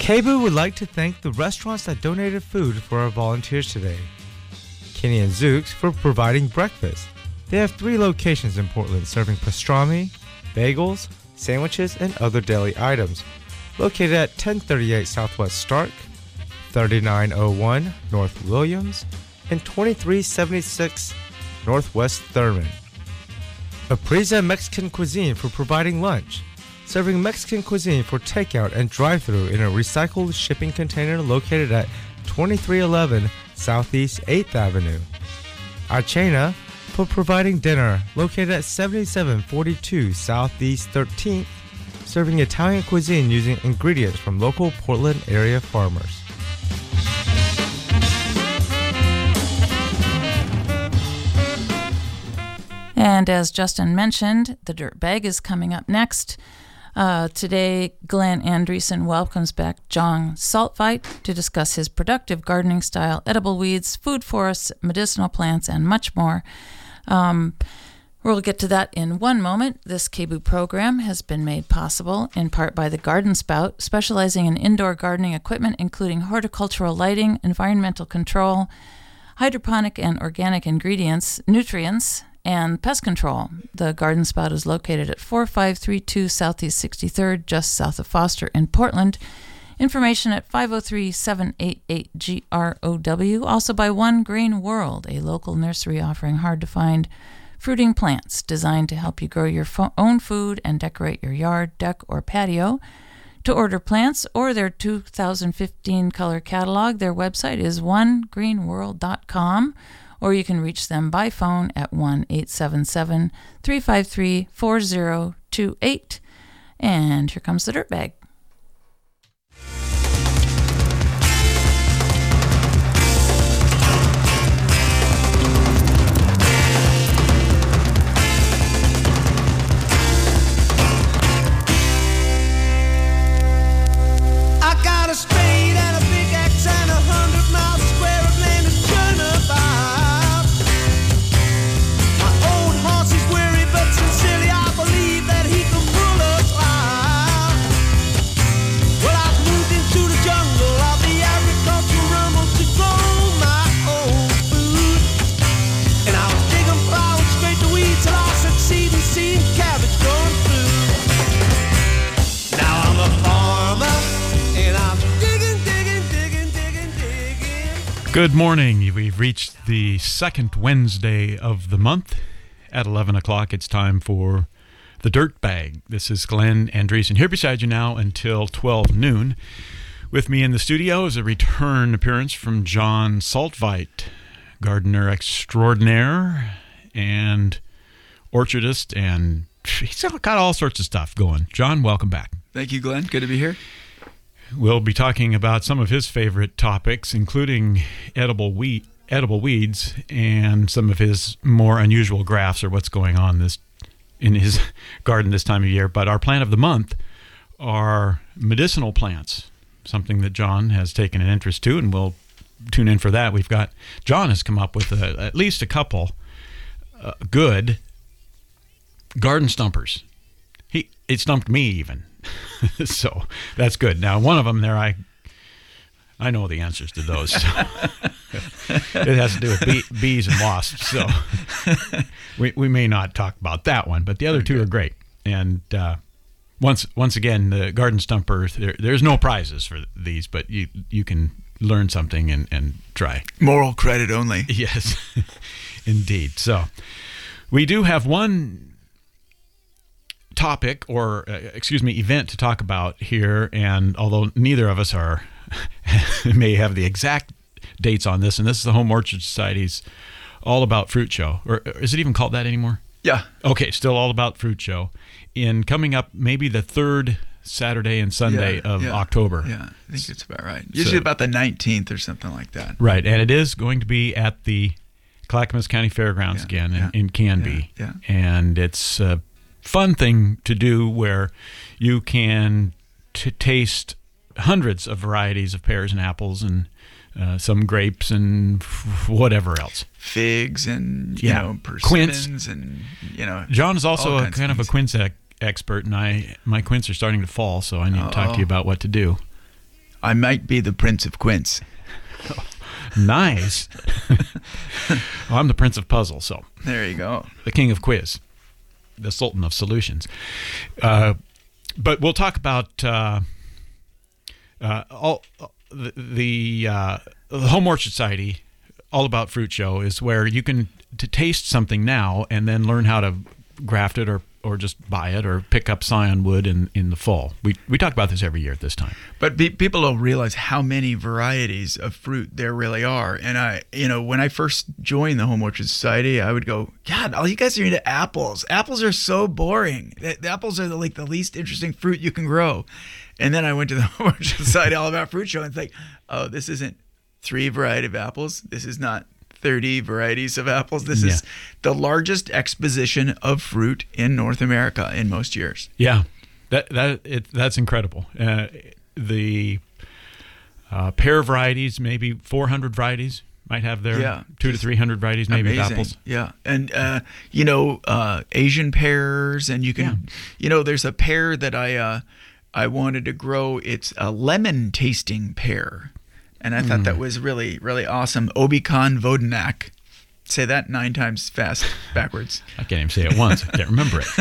KBOO would like to thank the restaurants that donated food for our volunteers today. Kenny and Zooks for providing breakfast. They have 3 locations in Portland serving pastrami, bagels, sandwiches, and other deli items. Located at 1038 Southwest Stark, 3901 North Williams, and 2376 Northwest Thurman. Aprisa Mexican Cuisine for providing lunch. Serving Mexican cuisine for takeout and drive-thru in a recycled shipping container located at 2311 Southeast 8th Avenue. Achena for providing dinner located at 7742 Southeast 13th, serving Italian cuisine using ingredients from local Portland area farmers. And as Justin mentioned, the Dirt Bag is coming up next. Today, Glenn Andreessen welcomes back John Saltveit to discuss his productive gardening style, edible weeds, food forests, medicinal plants, and much more. We'll get to that in one moment. This KBOO program has been made possible in part by the Garden Spout, specializing in indoor gardening equipment, including horticultural lighting, environmental control, hydroponic and organic nutrients, and pest control. The Garden Spout is located at 4532 Southeast 63rd, just south of Foster in Portland. Information at 503-788-GROW. Also by One Green World, a local nursery offering hard-to-find fruiting plants designed to help you grow your own food and decorate your yard, deck, or patio. To order plants or their 2015 color catalog, their website is onegreenworld.com. Or you can reach them by phone at 1-877-353-4028. And here comes the Dirt Bag. I got a spade and a pickaxe and 100 miles square of land to turn about. Sincerely, I believe that he can pull us out. Well, I've moved into the jungle of the agricultural rumble to grow my own food. And I'll dig and plow and scrape the weeds till I succeed in seeing cabbage growing through. Now I'm a farmer and I'm digging. Good morning. We've reached the second Wednesday of the month. At 11 o'clock, it's time for the Dirt Bag. This is Glenn Andreessen here beside you now until 12 noon. With me in the studio is a return appearance from John Saltveit, gardener extraordinaire and orchardist, and he's got all sorts of stuff going. John, welcome back. Thank you, Glenn. Good to be here. We'll be talking about some of his favorite topics, including edible weeds and some of his more unusual grafts or what's going on in his garden this time of year. But our plant of the month are medicinal plants, something that John has taken an interest to, and we'll tune in for that. John has come up with at least a couple good garden stumpers. It stumped me even, so that's good. Now, one of them there, I know the answers to those. So. It has to do with bees and wasps. So we may not talk about that one, but the other two are great. And once again, the garden stumper, there's no prizes for these, but you can learn something and try. Moral credit only. Yes, indeed. So we do have one topic event to talk about here, and although neither of us may have the exact dates on this, and this is the Home Orchard Society's All About Fruit Show, or is it even called that anymore? Yeah. Okay, still All About Fruit Show, in coming up maybe the third Saturday and Sunday of October. Yeah, I think it's about right. Usually about the 19th or something like that. Right, and it is going to be at the Clackamas County Fairgrounds again in Canby. Yeah. And it's a fun thing to do where you can taste hundreds of varieties of pears and apples and some grapes and whatever else. Figs and, persimmons quince. And, John is also a kind of a quince expert. and my quince are starting to fall, so I need to talk to you about what to do. I might be the Prince of Quince. Nice. Well, I'm the Prince of Puzzle, so There you go. the King of Quiz, the Sultan of Solutions. But we'll talk about all the Home Orchard Society. All About Fruit Show is where you can taste something now and then learn how to graft it or just buy it or pick up scion wood in the fall. We talk about this every year at this time. But people don't realize how many varieties of fruit there really are. And when I first joined the Home Orchard Society, I would go, God, all you guys are into apples. Apples are so boring. The apples are the least interesting fruit you can grow. And then I went to the Home Orchard Society All About Fruit Show and it's like, oh, this isn't 3 varieties of apples. This is not 30 varieties of apples. This is the largest exposition of fruit in North America in most years. Yeah, that's incredible. The pear varieties, maybe 400 varieties might have there. 200 to 300 varieties, maybe, of apples. Yeah, and Asian pears, and you can, there's a pear that I wanted to grow. It's a lemon tasting pear. And I thought that was really, really awesome. Obicon Vodenac. Say that 9 times fast backwards. I can't even say it once. I can't remember it.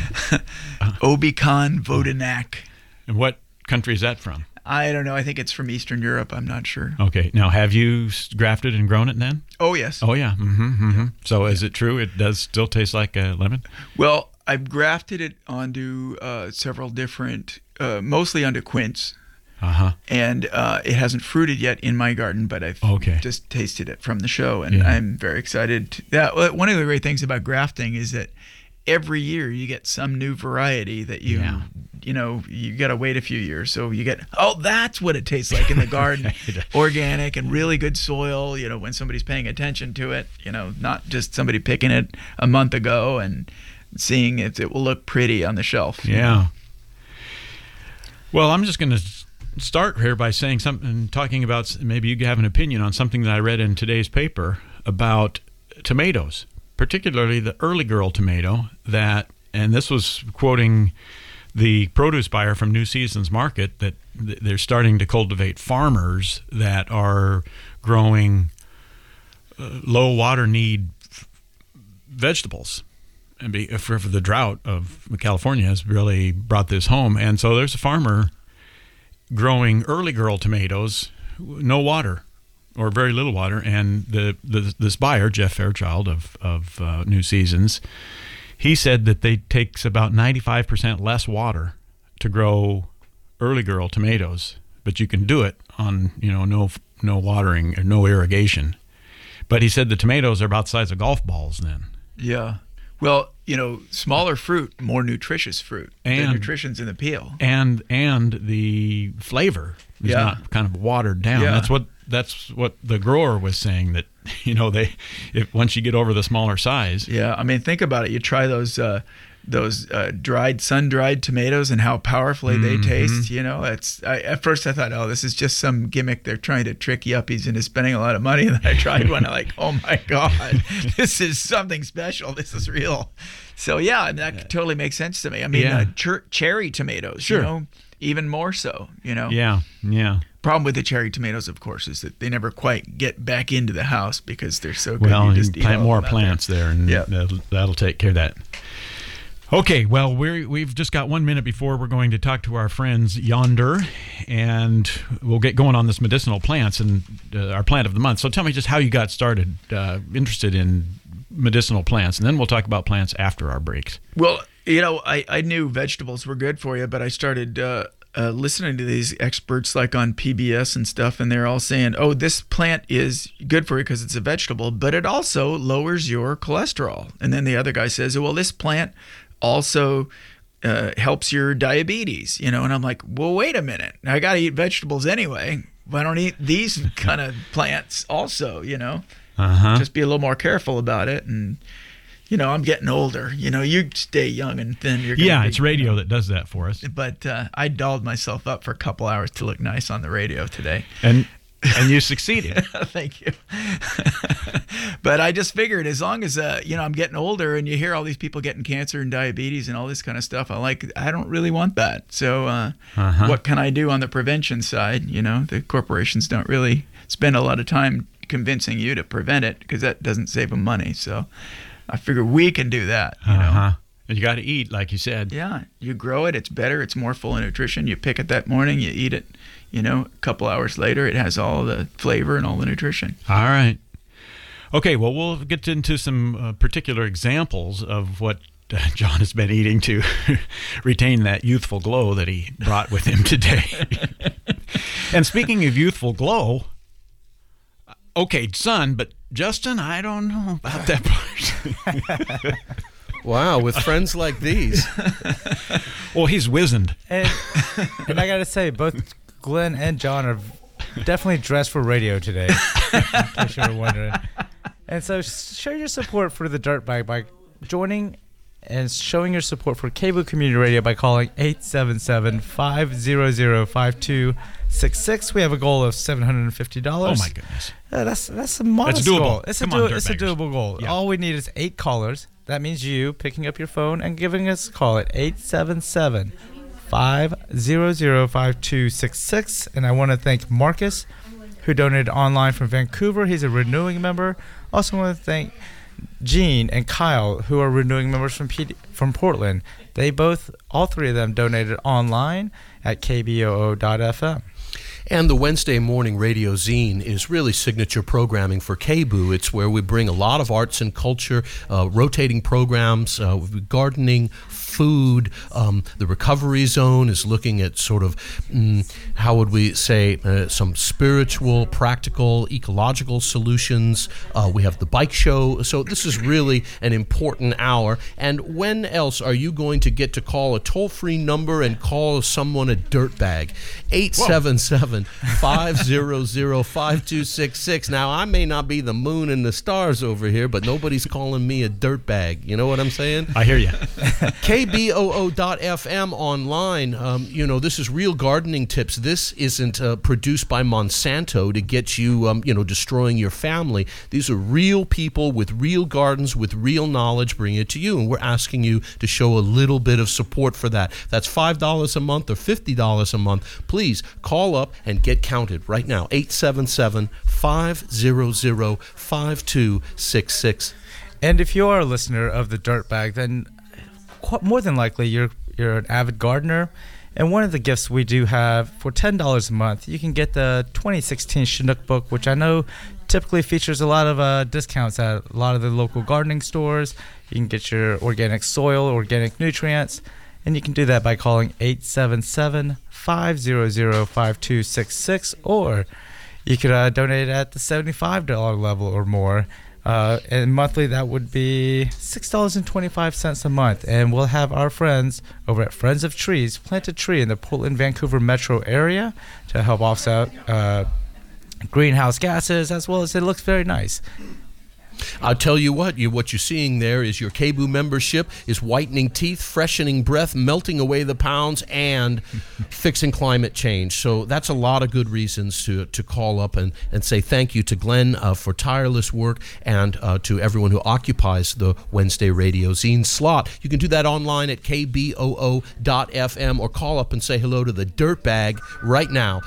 Obicon Vodenac. And what country is that from? I don't know. I think it's from Eastern Europe. I'm not sure. Okay. Now, have you grafted and grown it then? Oh, yes. Oh, yeah. So is it true it does still taste like a lemon? Well, I've grafted it onto several different, mostly onto quince. And it hasn't fruited yet in my garden, but I've just tasted it from the show, and I'm very excited. One of the great things about grafting is that every year you get some new variety that you got to wait a few years. So you get, that's what it tastes like in the garden, organic and really good soil. When somebody's paying attention to it, not just somebody picking it a month ago and seeing if it will look pretty on the shelf. Yeah. Well, I'm just going to start here by saying something, talking about maybe you have an opinion on something that I read in today's paper about tomatoes, particularly the early girl tomato and this was quoting the produce buyer from New Seasons Market, that they're starting to cultivate farmers that are growing low water need vegetables. And for the drought of California has really brought this home. And so there's a farmer growing early girl tomatoes, no water or very little water, and this buyer, Jeff Fairchild of New Seasons, he said that it takes about 95% less water to grow early girl tomatoes, but you can do it on no watering or no irrigation. But he said the tomatoes are about the size of golf balls then. Yeah. Well, smaller fruit, more nutritious fruit. The nutrition's in the peel. And the flavor is not kind of watered down. Yeah. That's what the grower was saying, that once you get over the smaller size. Yeah, I mean, think about it. You try those sun-dried tomatoes and how powerfully they taste. At first I thought, this is just some gimmick. They're trying to trick yuppies into spending a lot of money. And then I tried one. I'm like, oh my God, this is something special. This is real. So yeah, that totally makes sense to me. I mean, cherry tomatoes, sure. Even more so. Yeah. Problem with the cherry tomatoes, of course, is that they never quite get back into the house because they're so good. Well, you you just plant more plants there, and that'll take care of that. Okay, well, we've just got 1 minute before we're going to talk to our friends yonder, and we'll get going on this medicinal plants and our plant of the month. So tell me just how you got started, interested in medicinal plants, and then we'll talk about plants after our breaks. Well, I knew vegetables were good for you, but I started listening to these experts like on PBS and stuff, and they're all saying, this plant is good for you because it's a vegetable, but it also lowers your cholesterol. And then the other guy says, well, this plant also helps your diabetes, and I'm like, well, wait a minute. I got to eat vegetables anyway. Why don't I eat these kind of plants also, Just be a little more careful about it. And, I'm getting older. You stay young and thin. It's radio that does that for us. But I dolled myself up for a couple hours to look nice on the radio today. And And you succeeded. Thank you. But I just figured, as long as I'm getting older, and you hear all these people getting cancer and diabetes and all this kind of stuff, I don't really want that. So what can I do on the prevention side? The corporations don't really spend a lot of time convincing you to prevent it, because that doesn't save them money. So I figure we can do that. And you got to eat, like you said. Yeah, you grow it. It's better. It's more full of nutrition. You pick it that morning. You eat it. A couple hours later, it has all the flavor and all the nutrition. All right. Okay, well, we'll get into some particular examples of what John has been eating to retain that youthful glow that he brought with him today. And speaking of youthful glow, okay, son, but Justin, I don't know about that part. Wow, with friends like these. Well, he's wizened. And I got to say, both Glenn and John are definitely dressed for radio today, in case you were wondering. And so show your support for the Dirtbag by joining and showing your support for KBOO Community Radio by calling 877-500-5266. We have a goal of $750. Oh, my goodness. That's a modest doable. goal. It's a doable goal. Yeah. All we need is 8 callers. That means you picking up your phone and giving us a call at 877-500-5266. And I want to thank Marcus, who donated online from Vancouver. He's a renewing member. Also want to thank Gene and Kyle, who are renewing members from Portland. They all three of them donated online at kboo.fm. And the Wednesday morning radio zine is really signature programming for KBOO. It's where we bring a lot of arts and culture, rotating programs, gardening, food. The Recovery Zone is looking at sort of, how would we say, some spiritual, practical, ecological solutions. We have the bike show. So this is really an important hour. And when else are you going to get to call a toll-free number and call someone a dirtbag? 877-500-5266. Now, I may not be the moon and the stars over here, but nobody's calling me a dirtbag. You know what I'm saying? I hear you. KBOO.FM online. This is real gardening tips. This isn't produced by Monsanto to get you, destroying your family. These are real people with real gardens, with real knowledge, bringing it to you. And we're asking you to show a little bit of support for that. That's $5 a month or $50 a month. Please call up and get counted right now. 877-500-5266. And if you are a listener of the Dirtbag, then more than likely you're an avid gardener. And one of the gifts we do have for $10 a month, you can get the 2016 Chinook book, which I know typically features a lot of discounts at a lot of the local gardening stores. You can get your organic soil, organic nutrients, and you can do that by calling 877-500-5266, or you could donate at the $75 level or more. And monthly, that would be $6.25 a month. And we'll have our friends over at Friends of Trees plant a tree in the Portland, Vancouver metro area to help offset greenhouse gases, as well as it looks very nice. I'll tell you what you're seeing there is your KBOO membership is whitening teeth, freshening breath, melting away the pounds, and fixing climate change. So that's a lot of good reasons to call up and say thank you to Glenn for tireless work, and to everyone who occupies the Wednesday radio zine slot. You can do that online at kboo.fm, or call up and say hello to the Dirtbag right now,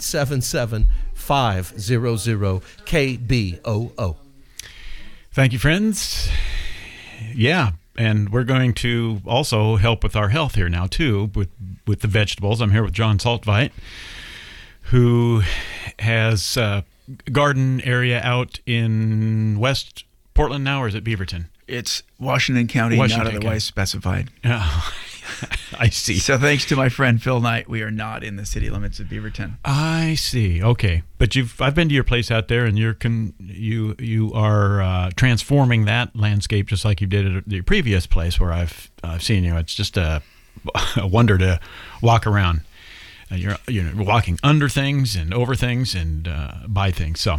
877-500-KBOO. Thank you, friends. Yeah, and we're going to also help with our health here now, too, with the vegetables. I'm here with John Saltveit, who has a garden area out in West Portland now, or is it Beaverton? It's Washington County, not otherwise specified. Oh, I see. So thanks to my friend Phil Knight, we are not in the city limits of Beaverton. I see. Okay, but I've been to your place out there, and you are transforming that landscape just like you did at your previous place where I've seen you. It's just a wonder to walk around. You're walking under things and over things and by things. So,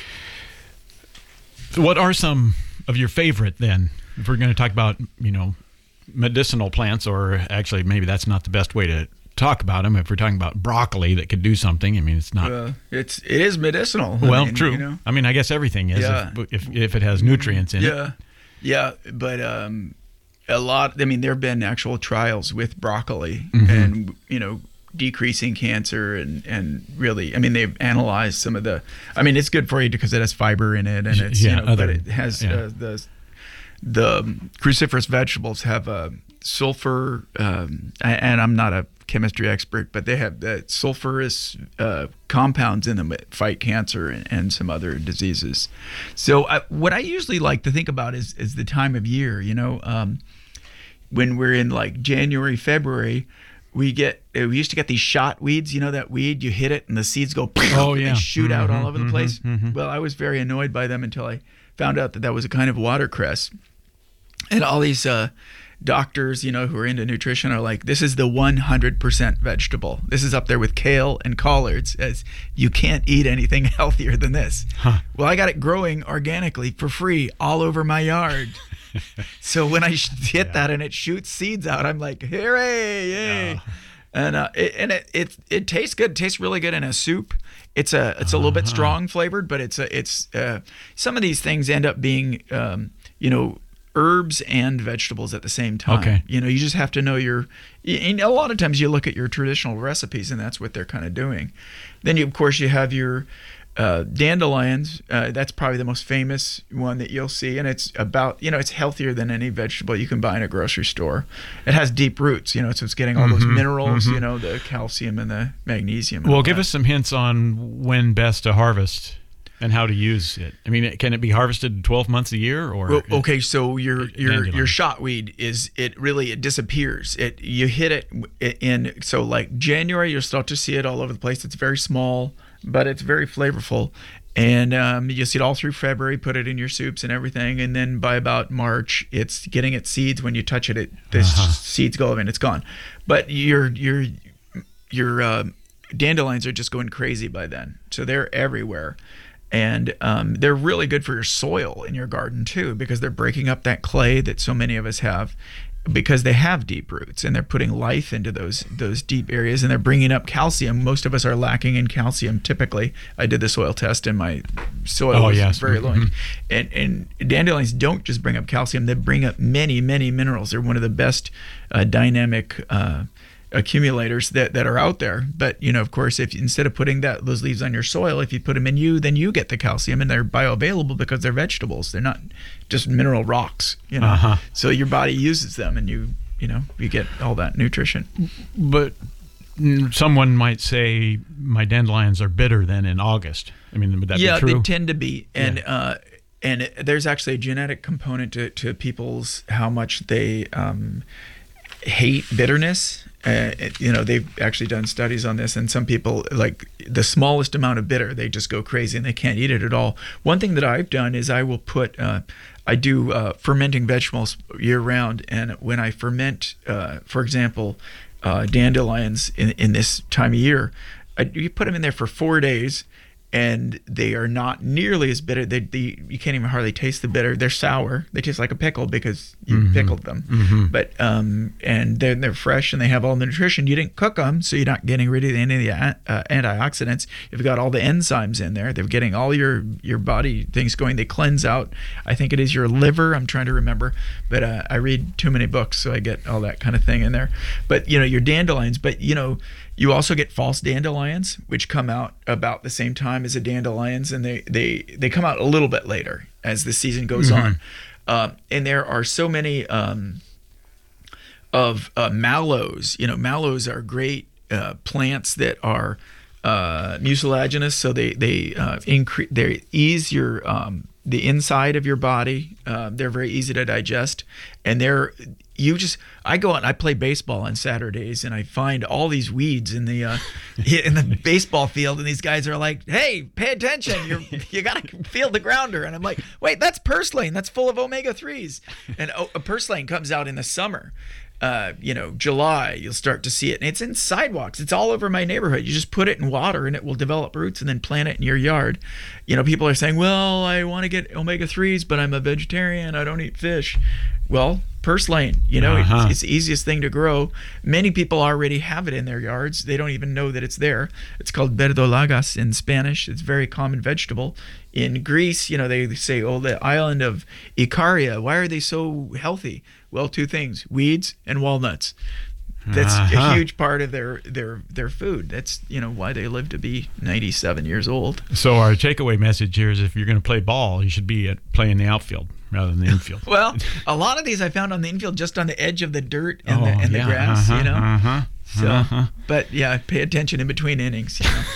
what are some of your favorite then? If we're going to talk about medicinal plants, or actually maybe that's not the best way to talk about them. If we're talking about broccoli that could do something, I mean, it's not. It is medicinal. Well, true. I mean, I guess everything is if it has nutrients in it. Yeah, but a lot. I mean, there have been actual trials with broccoli, and decreasing cancer and really, I mean, they've analyzed some of the. I mean, it's good for you because it has fiber in it, and it's but it has the cruciferous vegetables have sulfur, and I'm not a chemistry expert, but they have sulfurous compounds in them that fight cancer and some other diseases. So what I usually like to think about is the time of year. When we're in like January, February, we used to get these shot weeds. That weed, you hit it and the seeds go they shoot out all over the place. Well, I was very annoyed by them until I found out that was a kind of watercress. And all these doctors, who are into nutrition are like, this is the 100% vegetable. This is up there with kale and collards, as you can't eat anything healthier than this. Well, I got it growing organically for free all over my yard. So when I hit that and it shoots seeds out, I'm like, hooray, yay. And it tastes good. It tastes really good in a soup. It's a little bit strong flavored, but it's some of these things end up being herbs and vegetables at the same time. Okay. You just have to know a lot of times you look at your traditional recipes and that's what they're kind of doing. Then of course you have your dandelions. That's probably the most famous one that you'll see, and it's about it's healthier than any vegetable you can buy in a grocery store. It has deep roots, so it's getting all those minerals, the calcium and the magnesium. Well, give us some hints on when best to harvest and how to use it. I mean, can it be harvested 12 months a year, or? Well, okay, so your shotweed it disappears. You hit it in like January, you'll start to see it all over the place. It's very small, but it's very flavorful, and you'll see it all through February. Put it in your soups and everything, and then by about March, it's getting its seeds. When you touch it, the seeds go and it's gone. But your dandelions are just going crazy by then, so they're everywhere. And they're really good for your soil in your garden too, because they're breaking up that clay that so many of us have, because they have deep roots and they're putting life into those deep areas, and they're bringing up calcium. Most of us are lacking in calcium typically. I did the soil test and my soil was very low. And dandelions don't just bring up calcium, they bring up many, many minerals. They're one of the best dynamic accumulators that are out there. But of course, if instead of putting those leaves on your soil, if you put them in then you get the calcium, and they're bioavailable because they're vegetables. They're not just mineral rocks. So your body uses them, and you get all that nutrition. But someone might say my dandelions are bitter then in August. I mean, would that be true? Yeah, they tend to be, and and there's actually a genetic component to people's how much they hate bitterness. They've actually done studies on this, and some people, like the smallest amount of bitter, they just go crazy and they can't eat it at all. One thing that I've done is I will put, I do fermenting vegetables year round, and when I ferment, for example, dandelions in this time of year, you put them in there for 4 days, and they are not nearly as bitter. You can't even hardly taste the bitter. They're sour. They taste like a pickle because you pickled them. But and they're fresh, and they have all the nutrition. You didn't cook them, so you're not getting rid of any of the antioxidants. You've got all the enzymes in there. They're getting all your body things going. They cleanse out, I think it is your liver. I'm trying to remember, but I read too many books, so I get all that kind of thing in there. But your dandelions. But you also get false dandelions, which come out about the same time as the dandelions, and they come out a little bit later as the season goes on. And there are so many of mallows. Mallows are great plants that are mucilaginous, so they ease your the inside of your body. They're very easy to digest, and I go out and I play baseball on Saturdays, and I find all these weeds in the baseball field, and these guys are like, "Hey, pay attention! You got to feel the grounder." And I'm like, "Wait, that's purslane. That's full of omega-3s." And a purslane comes out in the summer. July, you'll start to see it. And it's in sidewalks. It's all over my neighborhood. You just put it in water and it will develop roots, and then plant it in your yard. People are saying, well, I want to get omega-3s, but I'm a vegetarian. I don't eat fish. Well, purslane, it's the easiest thing to grow. Many people already have it in their yards. They don't even know that it's there. It's called verdolagas in Spanish. It's a very common vegetable. In Greece, they say, the island of Ikaria, why are they so healthy? Well, two things, weeds and walnuts. That's a huge part of their food. That's why they live to be 97 years old. So our takeaway message here is if you're going to play ball, you should be playing the outfield rather than the infield. Well, a lot of these I found on the infield, just on the edge of the dirt and the grass. But yeah, pay attention in between innings.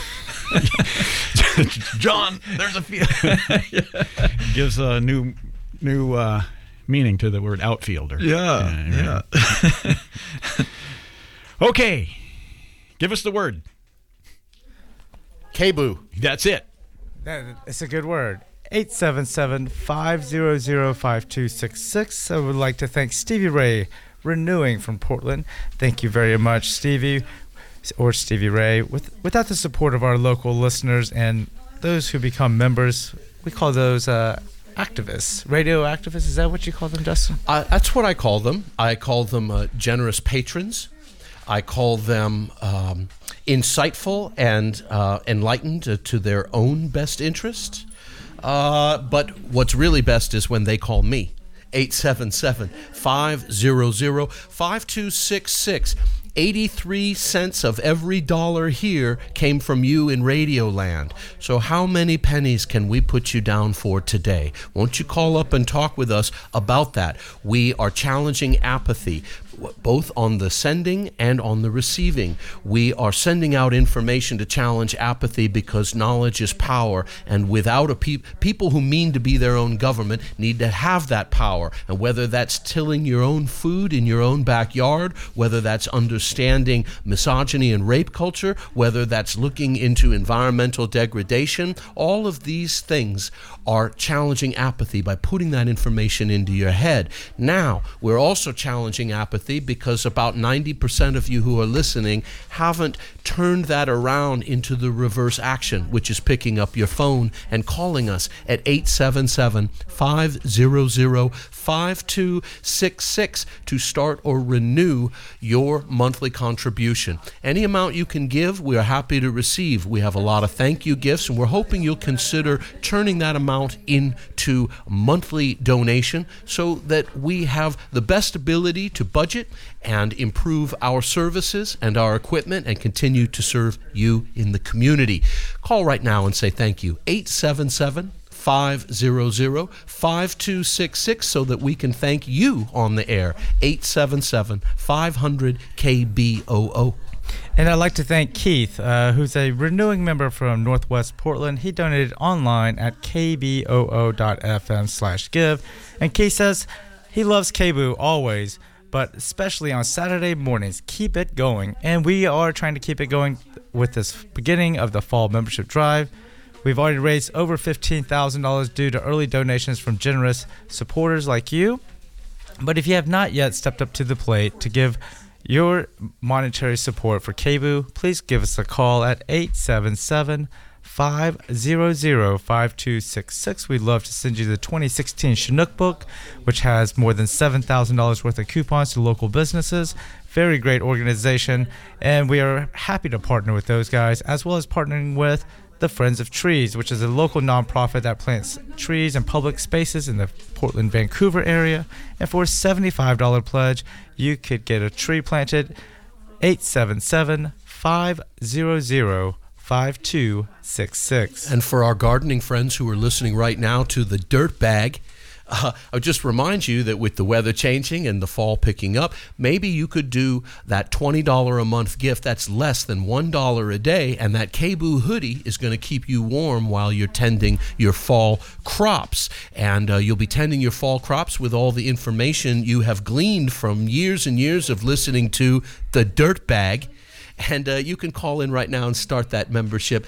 John, there's a field. Gives a new meaning to the word outfielder. Yeah. Okay, give us the word. KBOO. That's it. It's a good word. 877-500-5266. I would like to thank Stevie Ray Renewing from Portland. Thank you very much, Stevie, or Stevie Ray. Without the support of our local listeners and those who become members, we call those activists, radio activists. Is that what you call them, Justin? That's what I call them. I call them generous patrons. I call them insightful and enlightened to their own best interest. But what's really best is when they call me. 877-500-5266. 83 cents of every dollar here came from you in Radio Land. So how many pennies can we put you down for today? Won't you call up and talk with us about that? We are challenging apathy, both on the sending and on the receiving. We are sending out information to challenge apathy because knowledge is power, and without people who mean to be their own government need to have that power. And whether that's tilling your own food in your own backyard, whether that's understanding misogyny and rape culture, whether that's looking into environmental degradation, all of these things are challenging apathy by putting that information into your head. Now, we're also challenging apathy because about 90% of you who are listening haven't turned that around into the reverse action, which is picking up your phone and calling us at 877-500-5266 to start or renew your monthly contribution. Any amount you can give, we are happy to receive. We have a lot of thank you gifts, and we're hoping you'll consider turning that amount into monthly donation so that we have the best ability to budget and improve our services and our equipment and continue to serve you in the community. Call right now and say thank you. 877-500-5266 so that we can thank you on the air. 877-500-KBOO. And I'd like to thank Keith, who's a renewing member from Northwest Portland. He donated online at kboo.fm/give. And Keith says he loves KBOO always, but especially on Saturday mornings. Keep it going. And we are trying to keep it going with this beginning of the fall membership drive. We've already raised over $15,000 due to early donations from generous supporters like you. But if you have not yet stepped up to the plate to give your monetary support for KBOO, please give us a call at 877-500-5266. We'd love to send you the 2016 Chinook book, which has more than $7,000 worth of coupons to local businesses. Very great organization, and we are happy to partner with those guys, as well as partnering with the Friends of Trees, which is a local nonprofit that plants trees in public spaces in the Portland, Vancouver area. And for a $75 pledge, you could get a tree planted. 877-500-5266. And for our gardening friends who are listening right now to the Dirt Bag, I'll just remind you that with the weather changing and the fall picking up, maybe you could do that $20 a month gift. That's less than $1 a day, and that KBOO hoodie is going to keep you warm while you're tending your fall crops. And you'll be tending your fall crops with all the information you have gleaned from years and years of listening to the Dirt Bag. And you can call in right now and start that membership.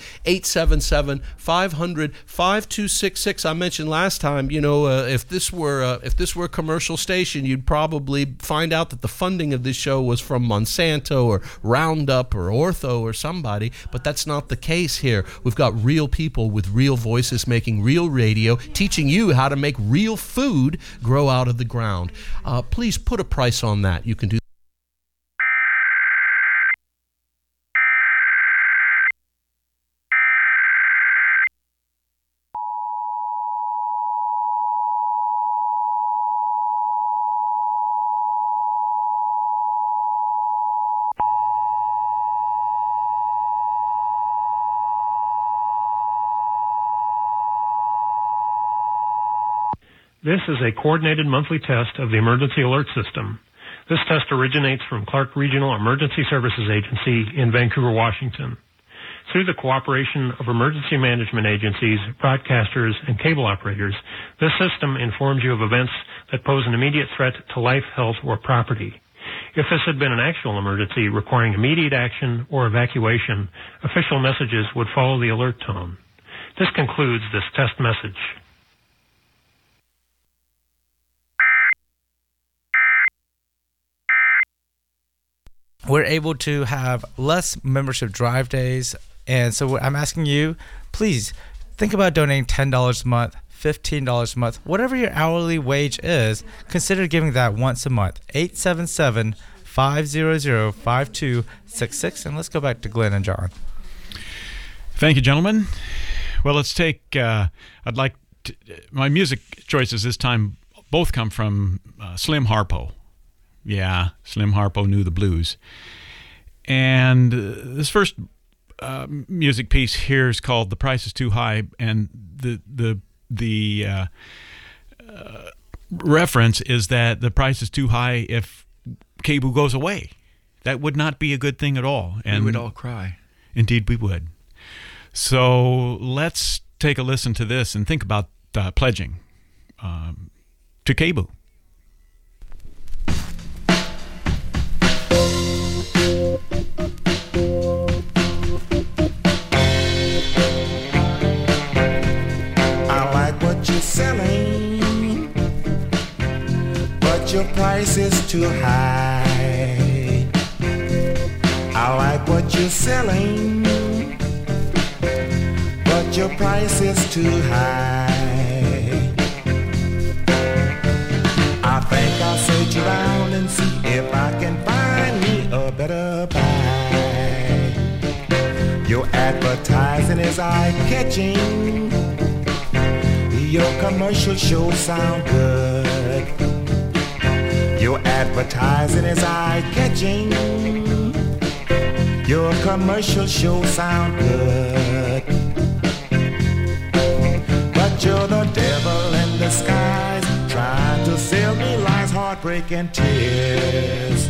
877-500-5266. I mentioned last time, if this were a commercial station, you'd probably find out that the funding of this show was from Monsanto or Roundup or Ortho or somebody, but that's not the case here. We've got real people with real voices making real radio, teaching you how to make real food grow out of the ground. Please put a price on that. You can do This is a coordinated monthly test of the emergency alert system. This test originates from Clark Regional Emergency Services Agency in Vancouver, Washington. Through the cooperation of emergency management agencies, broadcasters, and cable operators, this system informs you of events that pose an immediate threat to life, health, or property. If this had been an actual emergency requiring immediate action or evacuation, official messages would follow the alert tone. This concludes this test message. We're able to have less membership drive days. And so I'm asking you, please think about donating $10 a month, $15 a month, whatever your hourly wage is, consider giving that once a month. 877-500-5266. And let's go back to Glenn and John. Thank you, gentlemen. Well, let's take, my music choices this time both come from Slim Harpo. Yeah, Slim Harpo knew the blues. And this first music piece here is called "The Price Is Too High," and the reference is that the price is too high if KBOO goes away. That would not be a good thing at all. And we would all cry. Indeed, we would. So let's take a listen to this and think about pledging to KBOO. Selling, but your price is too high. I like what you're selling, but your price is too high. I think I'll search around and see if I can find me a better buy. Your advertising is eye-catching. Your commercials sure sound good. Your advertising is eye-catching. Your commercials sure sound good. But you're the devil in disguise, trying to sell me lies, heartbreak, and tears.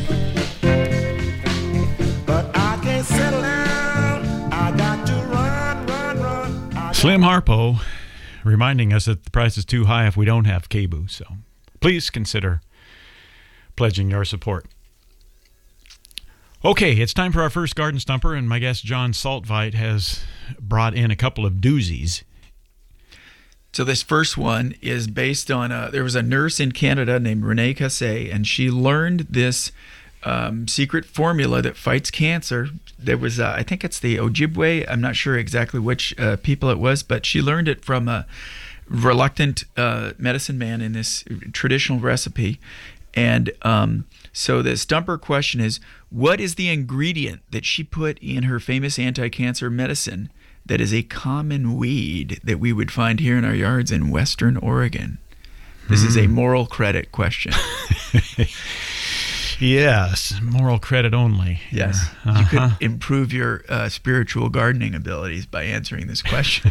But I can't settle down. I got to run. Slim Harpo reminding us that the price is too high if we don't have KBOO. So please consider pledging your support. Okay, it's time for our first Garden Stumper, and my guest John Saltveit has brought in a couple of doozies. So this first one is based on there was a nurse in Canada named Renee Cassé, and she learned this secret formula that fights cancer. There was, I think it's the Ojibwe. I'm not sure exactly which people it was, but she learned it from a reluctant medicine man in this traditional recipe. And so the stumper question is, what is the ingredient that she put in her famous anti-cancer medicine that is a common weed that we would find here in our yards in Western Oregon? This is a moral credit question. Yes, moral credit only. Yes. You could improve your spiritual gardening abilities by answering this question.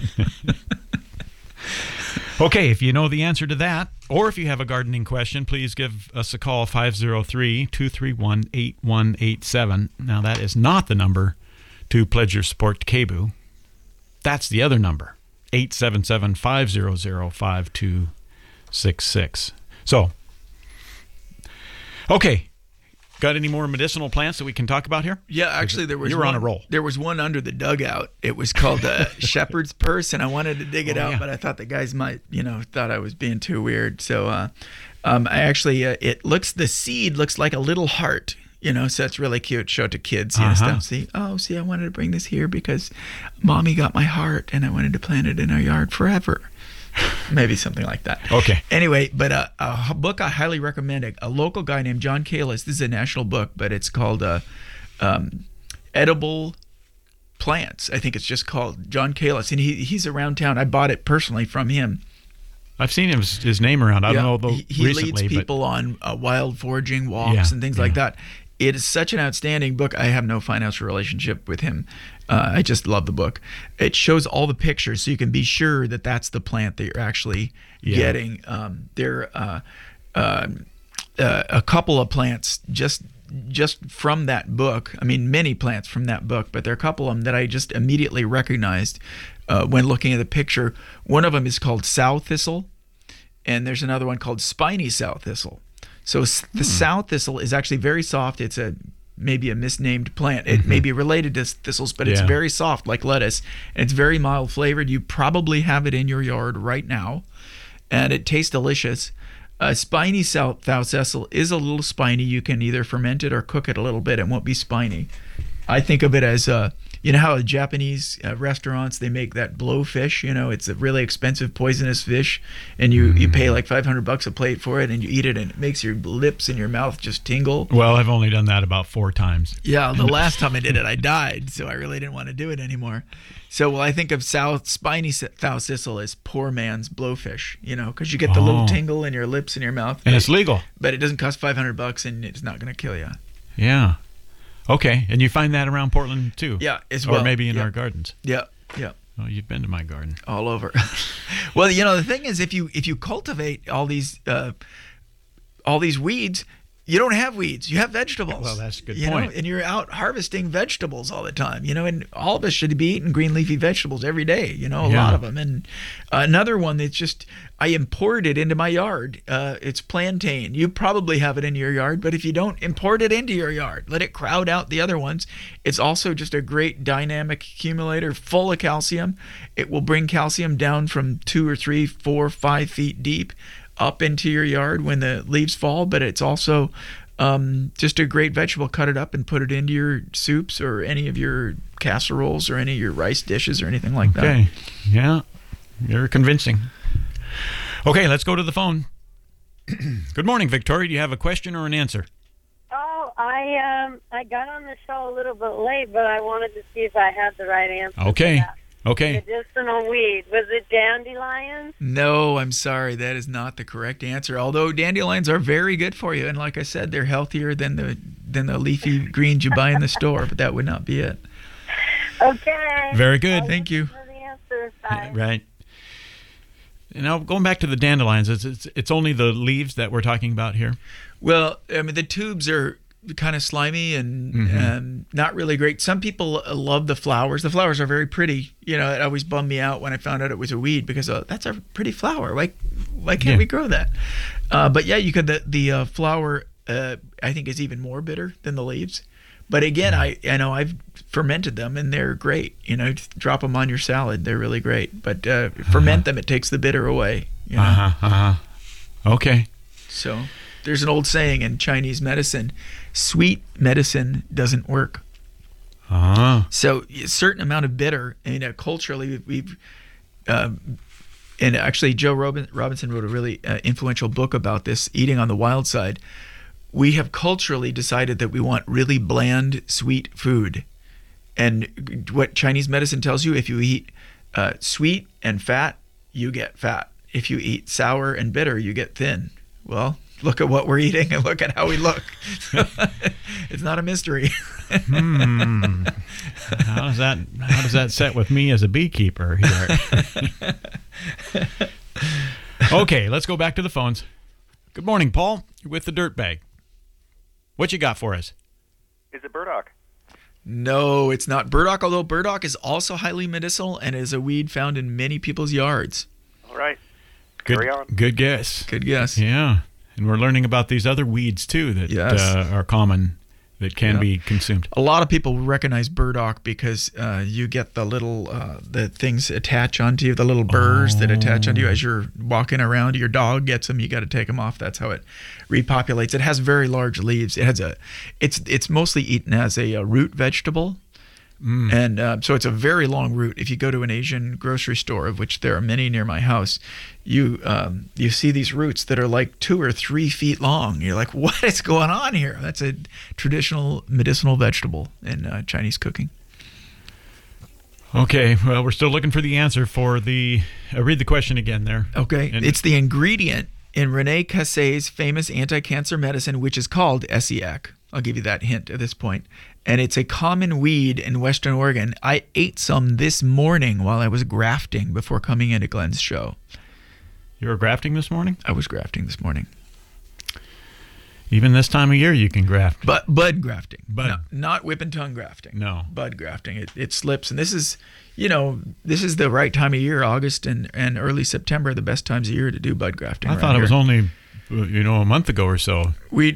Okay, if you know the answer to that, or if you have a gardening question, please give us a call, 503-231-8187. Now, that is not the number to pledge your support to KBOO. That's the other number, 877-500-5266. So, okay. got any more medicinal plants that we can talk about here? Yeah, actually, there was you were on a roll. There was one under the dugout. It was called shepherd's purse, and I wanted to dig it out, but I thought the guys might, thought I was being too weird. So, I actually, the seed looks like a little heart. So it's really cute. Show it to kids, stuff. See, I wanted to bring this here because Mommy got my heart, and I wanted to plant it in our yard forever. Maybe something like that. Okay. Anyway, but a book I highly recommend. A local guy named John Kalis. This is a national book, but it's called Edible Plants. I think it's just called John Kalis, and he's around town. I bought it personally from him. I've seen his name around. I don't know though. He leads people on wild foraging walks and things like that. It is such an outstanding book. I have no financial relationship with him. I just love the book. It shows all the pictures, so you can be sure that that's the plant that you're actually getting. There are a couple of plants just from that book. I mean, many plants from that book, but there are a couple of them that I just immediately recognized when looking at the picture. One of them is called sow thistle, and there's another one called spiny sow thistle. So the sow thistle is actually very soft. It's maybe a misnamed plant. It may be related to thistles, but it's very soft like lettuce, and it's very mild flavored. You probably have it in your yard right now, and it tastes delicious. Spiny sow thistle is a little spiny. You can either ferment it or cook it a little bit. It won't be spiny. I think of it as how Japanese restaurants, they make that blowfish. It's a really expensive poisonous fish, and you pay like $500 a plate for it, and you eat it, and it makes your lips and your mouth just tingle. Well, I've only done that about 4 times. Yeah, the last time I did it, I died, so I really didn't want to do it anymore. So, I think of spiny sow thistle as poor man's blowfish, because you get the little tingle in your lips and your mouth. And it's legal. But it doesn't cost $500, and it's not going to kill you. Yeah. Okay, and you find that around Portland too? Yeah, as well. Or maybe in our gardens. Yeah. Oh, you've been to my garden. All over. Well, the thing is, if you cultivate all these weeds, you don't have weeds. You have vegetables. Well, that's a good point. And you're out harvesting vegetables all the time. And all of us should be eating green leafy vegetables every day. A lot of them. And another one that's just, I imported into my yard. It's plantain. You probably have it in your yard, but if you don't, import it into your yard. Let it crowd out the other ones. It's also just a great dynamic accumulator full of calcium. It will bring calcium down from 2 or 3, 4, 5 feet deep up into your yard when the leaves fall, but it's also just a great vegetable. Cut it up and put it into your soups or any of your casseroles or any of your rice dishes or anything like that. Okay, yeah, you're convincing. Okay, let's go to the phone. Good morning, Victoria. Do you have a question or an answer? Oh, I got on the show a little bit late, but I wanted to see if I had the right answer. Okay. Okay. Medicinal weed. Was it dandelions? No, I'm sorry. That is not the correct answer. Although dandelions are very good for you, and like I said, they're healthier than the leafy greens you buy in the store. But that would not be it. Okay. Very good. Thank you. For the answer. Bye. Right. Now going back to the dandelions, it's only the leaves that we're talking about here. Well, I mean the tubes are kind of slimy and not really great. Some people love the flowers. The flowers are very pretty. It always bummed me out when I found out it was a weed because that's a pretty flower. Why can't we grow that? But yeah, you could. The flower I think is even more bitter than the leaves. But again, I know I've fermented them and they're great. Just drop them on your salad. They're really great. But ferment them, it takes the bitter away. Okay. So there's an old saying in Chinese medicine, sweet medicine doesn't work. So a certain amount of bitter, culturally we've, and actually Joe Robinson wrote a really influential book about this, Eating on the Wild Side. We have culturally decided that we want really bland, sweet food. And what Chinese medicine tells you, if you eat sweet and fat, you get fat. If you eat sour and bitter, you get thin. Well, look at what we're eating and look at how we look. It's not a mystery. How does that set with me as a beekeeper here? Okay, let's go back to the phones. Good morning, Paul. You're with the Dirt Bag. What you got for us? Is it burdock? No, it's not burdock, although burdock is also highly medicinal and is a weed found in many people's yards. All right. Carry on. Good guess. Good guess. Yeah. And we're learning about these other weeds, too, that are common, that can be consumed. A lot of people recognize burdock because you get the little the things attach onto you, the little burrs that attach onto you as you're walking around. Your dog gets them. You got to take them off. That's how it repopulates. It has very large leaves. It has it's mostly eaten as a root vegetable. And so it's a very long root. If you go to an Asian grocery store, of which there are many near my house, you see these roots that are like 2 or 3 feet long. You're like, what is going on here? That's a traditional medicinal vegetable in Chinese cooking. Okay, well, we're still looking for the answer for the... read the question again there. Okay, it's the ingredient in Rene Cassay's famous anti-cancer medicine, which is called Essiac. I'll give you that hint at this point. And it's a common weed in Western Oregon. I ate some this morning while I was grafting before coming into Glenn's show. You were grafting this morning? I was grafting this morning. Even this time of year you can graft. But bud grafting. Bud. No, not whip and tongue grafting. No. Bud grafting. It slips. And this is the right time of year, August and early September, the best times of year to do bud grafting. I thought it was only, a month ago or so.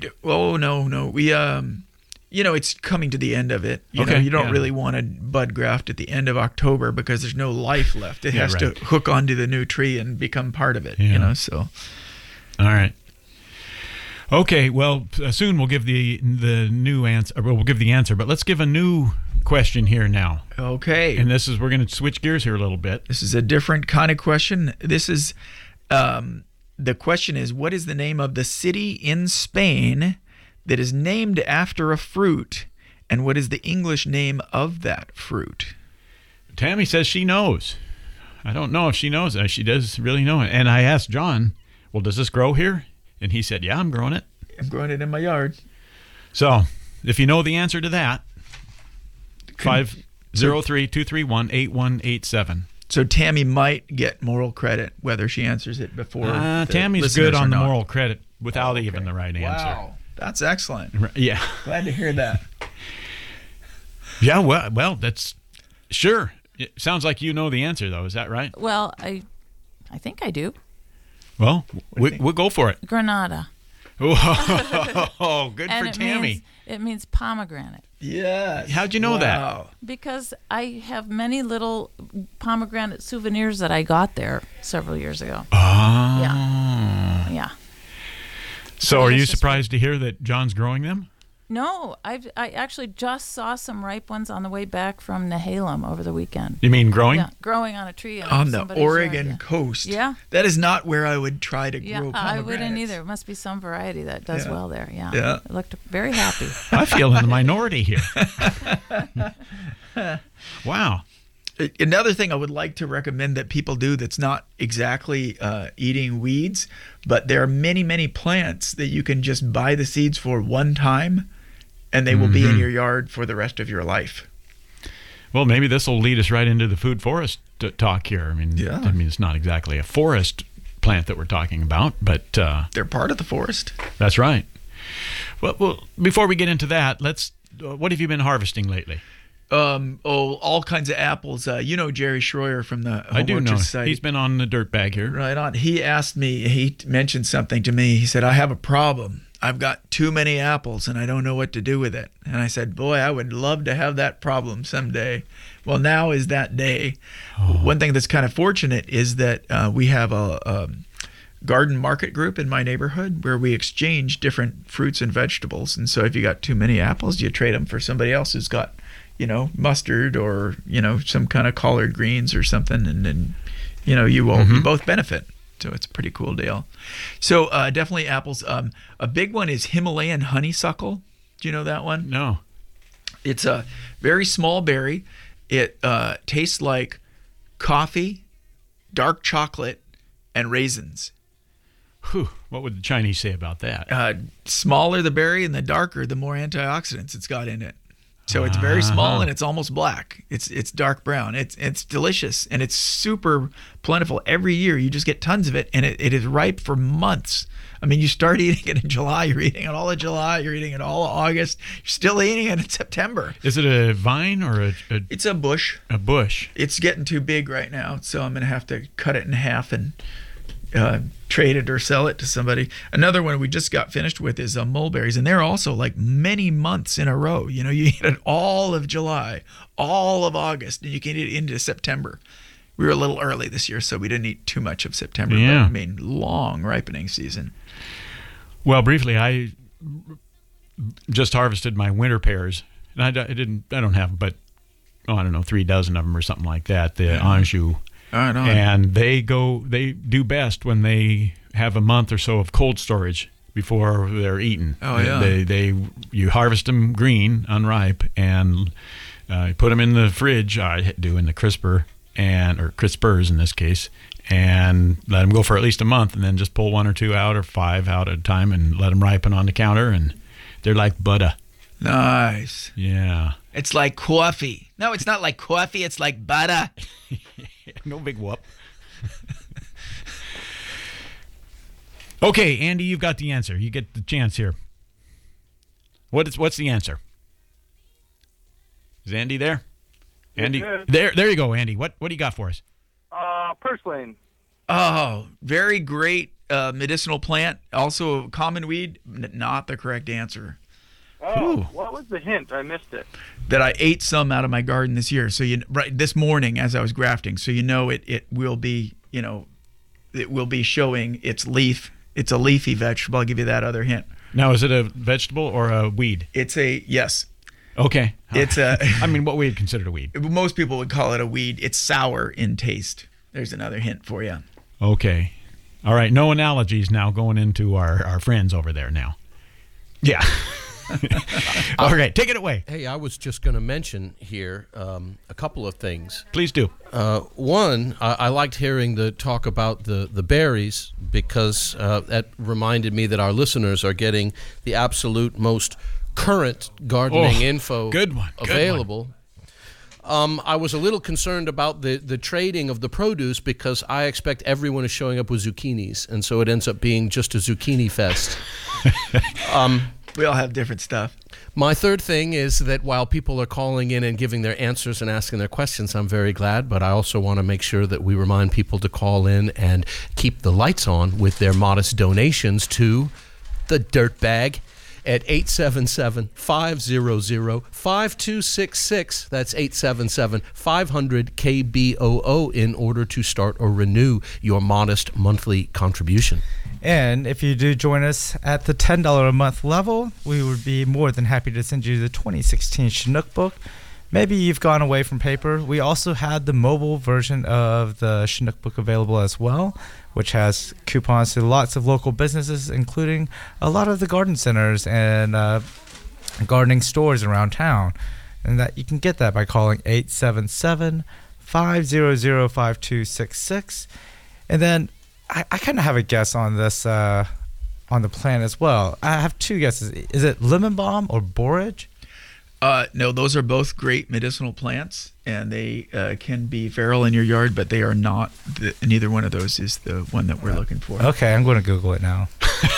It's coming to the end of it. You don't really want to bud graft at the end of October because there's no life left. It has to hook onto the new tree and become part of it, so. All right. Okay, well, soon we'll give the new answer. We'll give the answer, but let's give a new question here now. Okay. And we're going to switch gears here a little bit. This is a different kind of question. This is, the question is, what is the name of the city in Spain that is named after a fruit, and what is the English name of that fruit? Tammy says she knows. I don't know if she knows. She does really know it. And I asked John, well, does this grow here? And he said, yeah, I'm growing it. I'm growing it in my yard. So, if you know the answer to that, 503-231-8187. So Tammy might get moral credit whether she answers it before. Tammy's good on the moral credit without even the right answer. Wow. That's excellent. Yeah. Glad to hear that. Yeah, well, that's sure. It sounds like you know the answer, though. Is that right? Well, I think I do. Well, we'll go for it. Granada. Oh, good for Tammy. It means pomegranate. Yes. How'd you know that? Because I have many little pomegranate souvenirs that I got there several years ago. Oh. Yeah. So are you surprised to hear that John's growing them? No, I actually just saw some ripe ones on the way back from Nehalem over the weekend. You mean growing? Yeah, growing on a tree. On the Oregon coast. Yeah. That is not where I would try to grow pomegranates. I wouldn't either. It must be some variety that does well there. Yeah. It looked very happy. I feel in the minority here. Wow. Another thing I would like to recommend that people do that's not exactly eating weeds, but there are many, many plants that you can just buy the seeds for one time, and they will be in your yard for the rest of your life. Well, maybe this will lead us right into the food forest talk here. I mean, it's not exactly a forest plant that we're talking about, but they're part of the forest. That's right. Well, before we get into that, what have you been harvesting lately? All kinds of apples. Jerry Schroyer from the Home Orchard Society. He's been on the dirt bag here. Right on. He mentioned something to me. He said, I have a problem. I've got too many apples and I don't know what to do with it. And I said, boy, I would love to have that problem someday. Well, now is that day. One thing that's kind of fortunate is that we have a garden market group in my neighborhood where we exchange different fruits and vegetables. And so if you got too many apples, you trade them for somebody else who's got mustard or, some kind of collard greens or something. And then, you both benefit. So it's a pretty cool deal. So definitely apples. A big one is Himalayan honeysuckle. Do you know that one? No. It's a very small berry. It tastes like coffee, dark chocolate, and raisins. Whew. What would the Chinese say about that? Smaller the berry and the darker, the more antioxidants it's got in it. So it's very small and it's almost black. It's dark brown. It's delicious and it's super plentiful. Every year you just get tons of it, and it is ripe for months. I mean, you start eating it in July, you're eating it all of July, you're eating it all of August, you're still eating it in September. Is it a vine or It's a bush. A bush. It's getting too big right now, so I'm going to have to cut it in half and trade it or sell it to somebody. Another one we just got finished with is mulberries, and they're also like many months in a row. You know, you eat it all of July, all of August, and you can eat it into September. We were a little early this year, so we didn't eat too much of September. Yeah. But, I mean, long ripening season. Well, briefly, I just harvested my winter pears. And I don't have, but I don't know, 3 dozen of them or something like that. The Anjou. Right on. And they do best when they have a month or so of cold storage before they're eaten. Oh, yeah. You harvest them green, unripe, and put them in the fridge. I do in the crisper or crispers in this case, and let them go for at least a month, and then just pull 1 or 2 out or 5 out at a time and let them ripen on the counter, and they're like butter. Nice. Yeah. It's like coffee. No, it's not like coffee. It's like butter. No big whoop. Okay, Andy, you've got the answer. You get the chance here. What's the answer? Is Andy there? Andy, there you go, Andy. What do you got for us? Purslane. Oh, very great medicinal plant. Also a common weed. Not the correct answer. Oh, Ooh. What was the hint? I missed it. That I ate some out of my garden this year. So this morning as I was grafting. So it will be, it will be showing its leaf. It's a leafy vegetable. I'll give you that other hint. Now, is it a vegetable or a weed? It's yes. Okay. It's I mean, what we would consider a weed? Most people would call it a weed. It's sour in taste. There's another hint for you. Okay. All right. No analogies now going into our friends over there now. Yeah. All right. Take it away. Hey, I was just going to mention here a couple of things. Please do. One, I liked hearing the talk about the berries because that reminded me that our listeners are getting the absolute most current gardening info available. I was a little concerned about the trading of the produce because I expect everyone is showing up with zucchinis, and so it ends up being just a zucchini fest. We all have different stuff. My third thing is that while people are calling in and giving their answers and asking their questions, I'm very glad, but I also want to make sure that we remind people to call in and keep the lights on with their modest donations to the Dirtbag at 877-500-5266. That's 877-500-KBOO in order to start or renew your modest monthly contribution. And if you do join us at the $10 a month level, we would be more than happy to send you the 2016 Chinook book. Maybe you've gone away from paper. We also had the mobile version of the Chinook book available as well, which has coupons to lots of local businesses, including a lot of the garden centers and gardening stores around town. And that you can get that by calling 877-500-5266. And then I kind of have a guess on this, on the plan as well. I have two guesses. Is it lemon balm or borage? No, those are both great medicinal plants, and they can be feral in your yard, but they are not. Neither one of those is the one that we're looking for. Okay, I'm going to Google it now.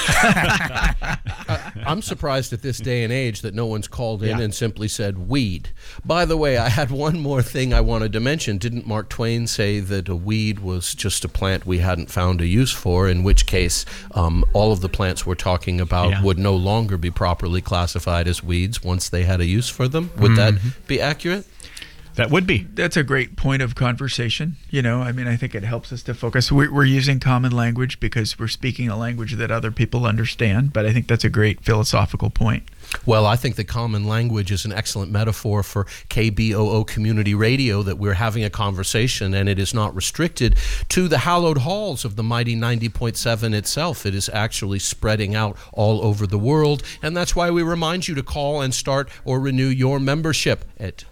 I'm surprised at this day and age that no one's called in and simply said weed. By the way, I had one more thing I wanted to mention. Didn't Mark Twain say that a weed was just a plant we hadn't found a use for, in which case all of the plants we're talking about would no longer be properly classified as weeds once they had a use for them? Would that be accurate? That would be. That's a great point of conversation. I think it helps us to focus. We're using common language because we're speaking a language that other people understand, but I think that's a great philosophical point. Well, I think the common language is an excellent metaphor for KBOO Community Radio, that we're having a conversation and it is not restricted to the hallowed halls of the mighty 90.7 itself. It is actually spreading out all over the world, and that's why we remind you to call and start or renew your membership at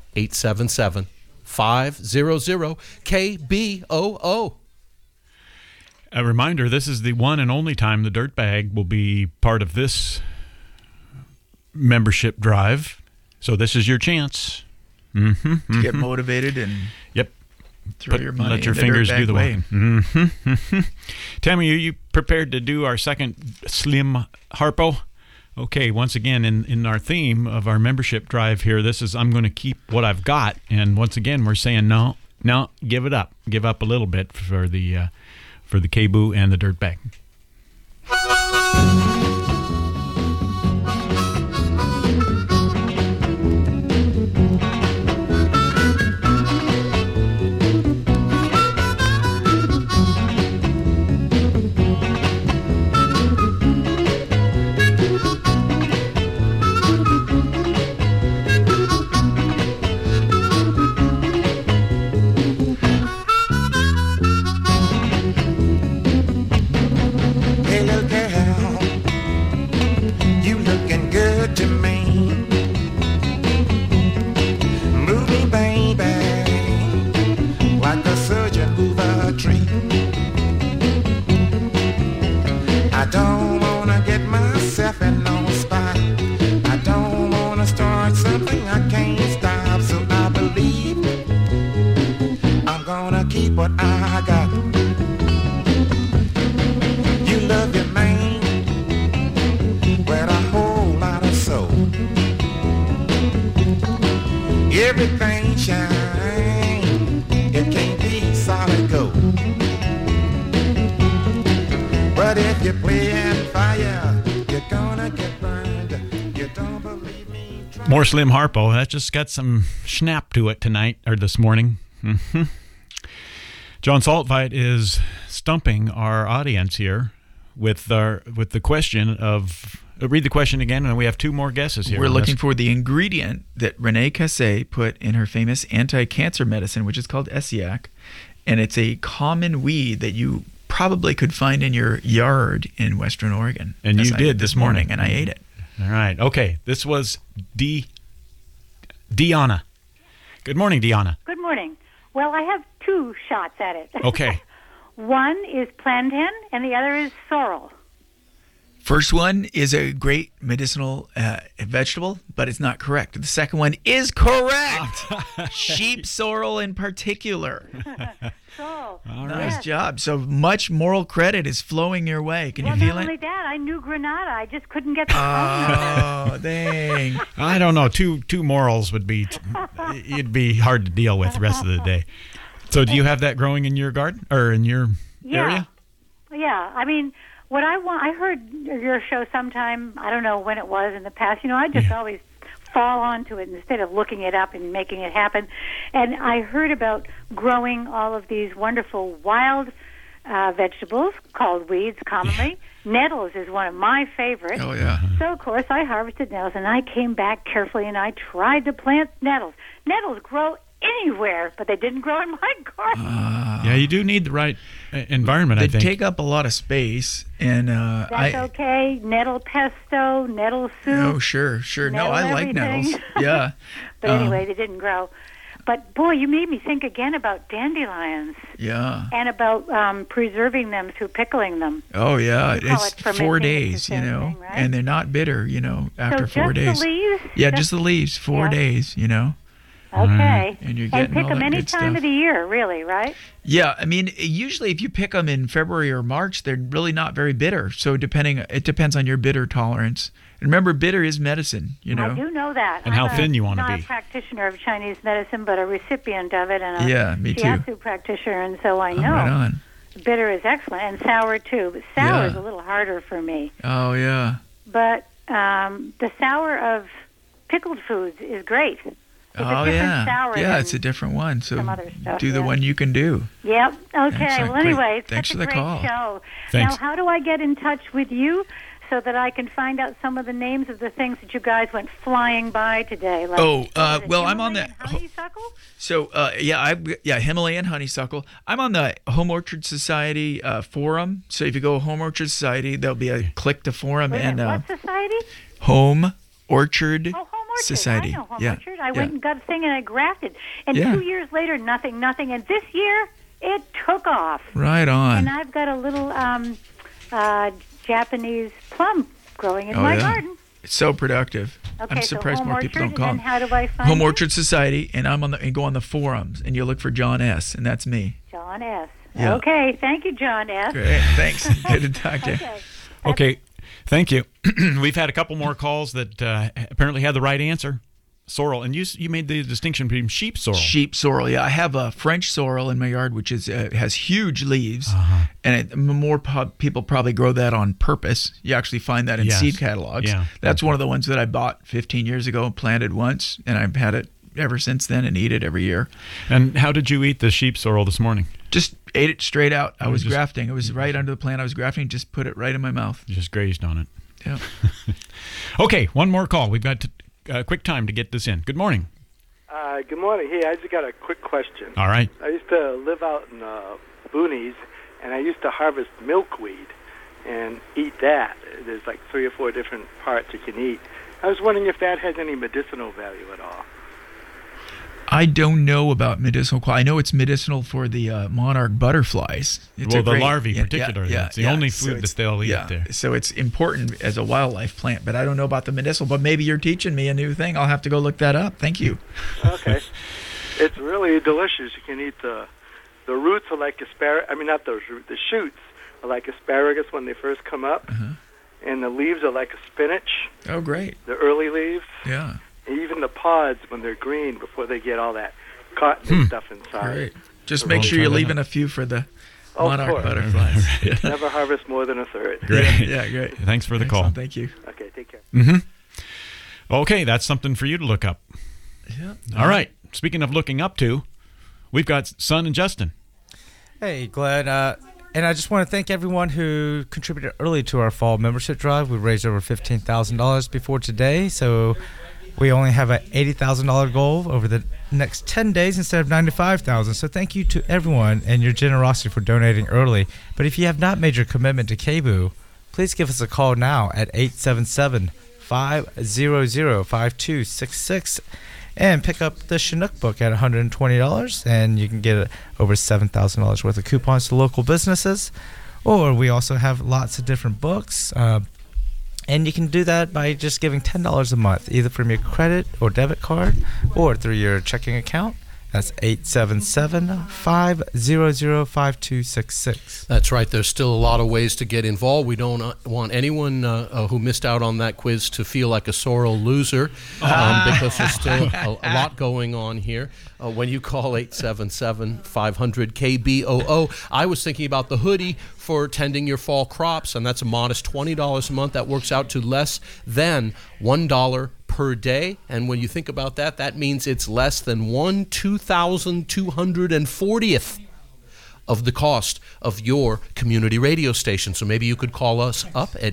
877-500-KBOO. A reminder, this is the one and only time the Dirtbag will be part of this membership drive. So this is your chance. To get motivated and throw your money let your fingers do the way. Tammy, are you prepared to do our second Slim Harpo? Okay, once again, in our theme of our membership drive here, this is I'm going to keep what I've got. And once again, we're saying no, give it up. Give up a little bit for the for the KBOO and the Dirtbag. Hey, little girl, you looking good to me. Move me, baby, like a surgeon move a tree. I don't wanna get myself in no spot. I don't wanna start something I can't stop. So I believe I'm gonna keep what I got. You love your man with a whole lot of soul. Everything shine, it can't be solid gold. But if you're playing fire, you're gonna get burned. You don't believe me? More Slim Harpo. That just got some snap to it tonight, or this morning. John Saltveit is stumping our audience here with the question of... read the question again, and we have two more guesses here. We're looking for the ingredient that Renee Cassé put in her famous anti-cancer medicine, which is called Essiac, and it's a common weed that you probably could find in your yard in Western Oregon. And you did this morning. And I ate it. All right. Okay. This was Deanna. Good morning, Deanna. Good morning. Well, I have two shots at it. Okay. One is plantain, and the other is sorrel. First one is a great medicinal vegetable, but it's not correct. The second one is correct. Sheep sorrel in particular. So, nice job. So much moral credit is flowing your way. Can you feel not it? only that, I knew Granada. I just couldn't get the Oh, dang. I don't know. Two morals would be... it'd be hard to deal with the rest of the day. So do you have that growing in your garden or in your area? Yeah. I mean... What I heard your show sometime, I don't know when it was in the past, I just always fall onto it instead of looking it up and making it happen. And I heard about growing all of these wonderful wild vegetables called weeds commonly. Nettles is one of my favorites. Oh, yeah. So, of course, I harvested nettles, and I came back carefully, and I tried to plant nettles. Nettles grow anywhere, but they didn't grow in my garden. Yeah, you do need the right environment, I think. They take up a lot of space, and that's okay. Nettle pesto, nettle soup. Oh, sure. No, I like nettles. Yeah. But anyway, they didn't grow. But, boy, you made me think again about dandelions. Yeah. And about preserving them through pickling them. Oh, yeah. It's 4 days, thing, right? And they're not bitter, after 4 days. Just the leaves? Yeah, just the leaves, 4 days, Okay. And you're getting pick all them that any good time stuff. of the year, really, right? Yeah, I mean, usually if you pick them in February or March, they're really not very bitter. So it depends on your bitter tolerance. And remember, bitter is medicine, I do know that. And how thin you want to be. I'm be. not a practitioner of Chinese medicine, but a recipient of it, and a me too. shiatsu practitioner, and so I know. Right on. Bitter is excellent, and sour too. But sour is a little harder for me. Oh, yeah. But the sour of pickled foods is great. It's a different sour it's a different one. So some other stuff, do the one you can do. Yep. Okay. Excellent. Well, anyway, it's Thanks such for a the great call. show. Thanks. Now, how do I get in touch with you so that I can find out some of the names of the things that you guys went flying by today? Like, well, I'm on the honeysuckle. So Himalayan honeysuckle. I'm on the Home Orchard Society forum. So if you go Home Orchard Society, there'll be a click to forum What society? Home Orchard. Society. I know Home Orchard. I went and got a thing and I grafted. And 2 years later, nothing. And this year, it took off. Right on. And I've got a little Japanese plum growing in my garden. It's so productive. Okay, I'm surprised so more people don't call. How do I find Home you? Orchard Society, and and go on the forums, and you look for John S., and that's me. John S. Yeah. Okay, thank you, John S. Great, thanks. Good to talk to you. Okay, thank you. We've had a couple more calls that apparently had the right answer. sorrel, and you made the distinction between sheep sorrel. Sheep sorrel, yeah. I have a French sorrel in my yard, which is has huge leaves, and people probably grow that on purpose. You actually find that in seed catalogs. Yeah. That's one of the ones that I bought 15 years ago and planted once, and I've had it ever since then and eat it every year. And how did you eat the sheep sorrel this morning? Just ate it straight out. I was grafting. It was right under the plant. I was grafting, just put it right in my mouth. You just grazed on it. Yeah. Okay, one more call. We've got quick time to get this in. Good morning. Good morning. Hey, I just got a quick question. All right. I used to live out in boonies, and I used to harvest milkweed and eat that. There's like 3 or 4 different parts you can eat. I was wondering if that has any medicinal value at all. I don't know about medicinal quality. I know it's medicinal for the monarch butterflies. It's the larvae particularly. It's the only food that they'll eat there. So it's important as a wildlife plant, but I don't know about the medicinal. But maybe you're teaching me a new thing. I'll have to go look that up. Thank you. Okay. It's really delicious. You can eat the roots are like asparagus. I mean, not those roots. The shoots are like asparagus when they first come up, and the leaves are like a spinach. Oh, great. The early leaves. Yeah. Even the pods when they're green before they get all that cotton and stuff inside. Great. Just make sure you're leaving a few for the monarch butterflies. Never harvest more than a third. Great. Yeah, great. Thanks for the call. Thank you. Okay, take care. Okay, that's something for you to look up. Yeah. All right. Speaking of looking up to, we've got Son and Justin. Hey, Glenn. And I just want to thank everyone who contributed early to our fall membership drive. We raised over $15,000 before today, so we only have an $80,000 goal over the next 10 days instead of $95,000. So thank you to everyone and your generosity for donating early. But if you have not made your commitment to KBOO, please give us a call now at 877-500-5266 and pick up the Chinook book at $120, and you can get over $7,000 worth of coupons to local businesses. Or we also have lots of different books. And you can do that by just giving $10 a month, either from your credit or debit card or through your checking account. That's 877-500-5266. That's right. There's still a lot of ways to get involved. We don't want anyone who missed out on that quiz to feel like a sorrel loser because there's still a lot going on here. When you call 877-500-KBOO, I was thinking about the hoodie for tending your fall crops, and that's a modest $20 a month. That works out to less than $1 per day. And when you think about that, that means it's less than 1/2,240th of the cost of your community radio station. So maybe you could call us up at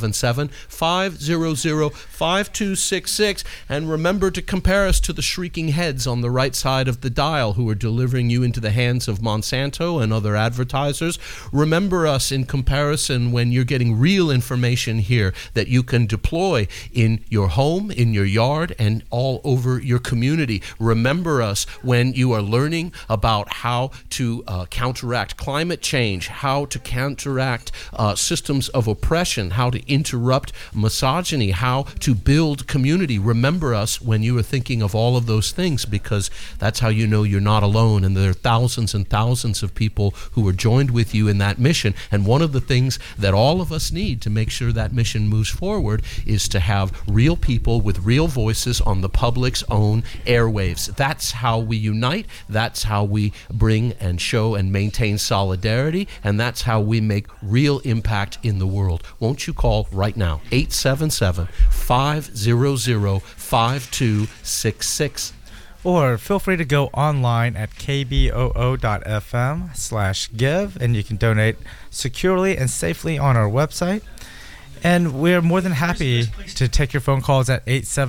877-500-5266 and remember to compare us to the shrieking heads on the right side of the dial who are delivering you into the hands of Monsanto and other advertisers. Remember us in comparison when you're getting real information here that you can deploy in your home, in your yard, and all over your community. Remember us when you are learning about how to counteract climate change, how to counteract systems of oppression, how to interrupt misogyny, how to build community. Remember us when you are thinking of all of those things, because that's how you know you're not alone, and there are thousands and thousands of people who are joined with you in that mission. And one of the things that all of us need to make sure that mission moves forward is to have real people with real voices on the public's own airwaves. That's how we unite. That's how we bring and show and maintain solidarity, and that's how we make real impact in the world. Won't you call right now? 877-500-5266. Or feel free to go online at kboo.fm/give, and you can donate securely and safely on our website. And we're more than happy to take your phone calls at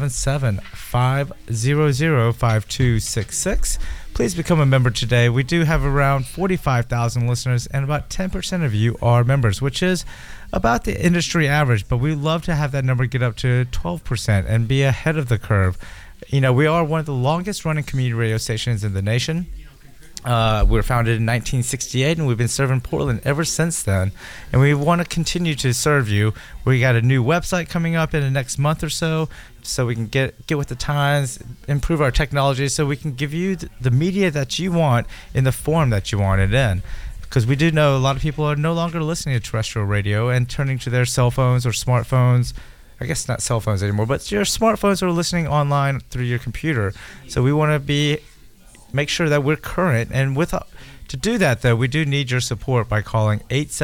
877-500-5266. Please become a member today. We do have around 45,000 listeners, and about 10% of you are members, which is about the industry average. But we love to have that number get up to 12% and be ahead of the curve. You know, we are one of the longest running community radio stations in the nation. We were founded in 1968, and we've been serving Portland ever since then. And we want to continue to serve you. We got a new website coming up in the next month or so we can get with the times, improve our technology, so we can give you the media that you want in the form that you want it in. Because we do know a lot of people are no longer listening to terrestrial radio and turning to their cell phones or smartphones I guess not cell phones anymore, but your smartphones are listening online through your computer. So we want to make sure that we're current. And to do that, though, we do need your support by calling